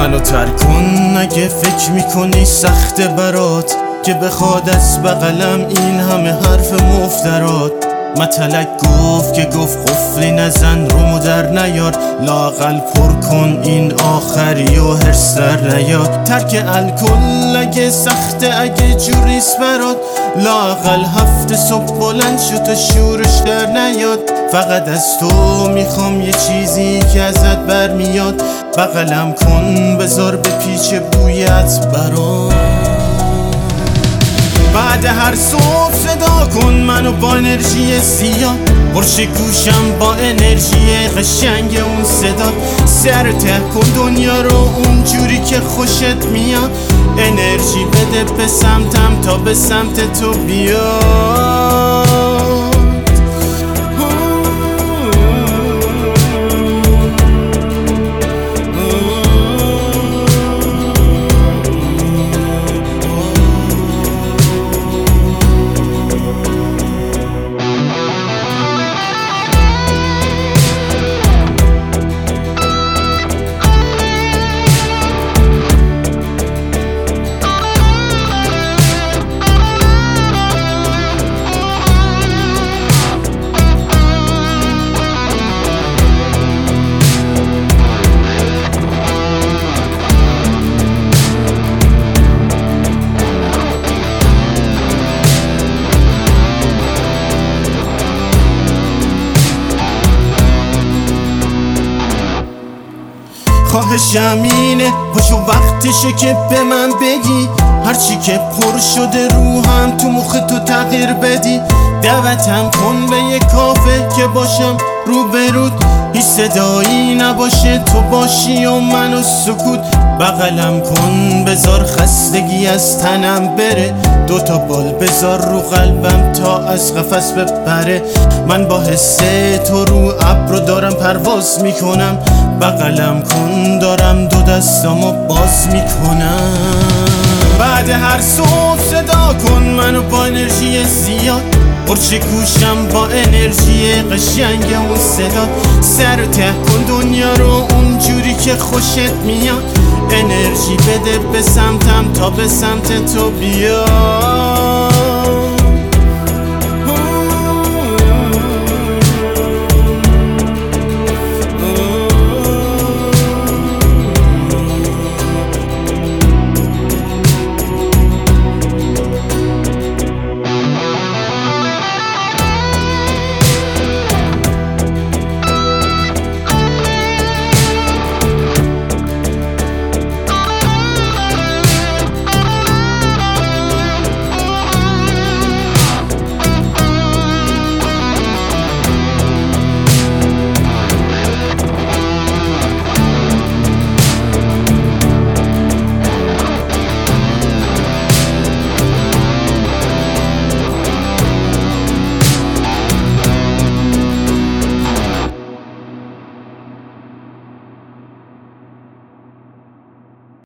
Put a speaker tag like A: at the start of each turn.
A: منو ترک کن اگه فکر میکنی سخته برات که بخواد از بغلم این همه حرف مفترات. متلک گفت که گفت قفلی نزن رومو در نیار، لااقل پر کن این آخری و حرص در نیار. ترک الکل اگه سخته اگه جوریست برات، لااقل هفته صبح بلند شو تا شورش در نیاد. فقط از تو میخوام یه چیزی که ازت برمیاد، بغلم کن بذار به پیچ بویت برات. بعد هر صبح صدا کن منو با انرژی سیاه، برش گوشم با انرژی قشنگ اون صدا. سر ته کن دنیا رو اونجوری که خوشت میاد، انرژی بده به سمتم تا به سمت تو بیاد. خواهشم اینه پاشو وقتشه که به من بگی هرچی که پر شده روحم تو مخ تو تغییر بدی. دعوتم کن به یه کافه که باشم روبرود، هیچ صدایی نباشه تو باشی و منو سکوت. بغلم کن بذار خستگی از تنم بره، دوتا بال بذار رو قلبم تا از قفس بپره. من با حس تو رو ابرو دارم پرواز میکنم، بغلم کن دارم دو دستامو باز میکنم. بعد هر صبح صدا کن منو با انرژی زیاد، برچه گوشم با انرژی قشنگ اون صدا. سر ته کن دنیا رو اونجوری که خوشت میاد، انرژی بده به سمتم تا به سمت تو بیاد.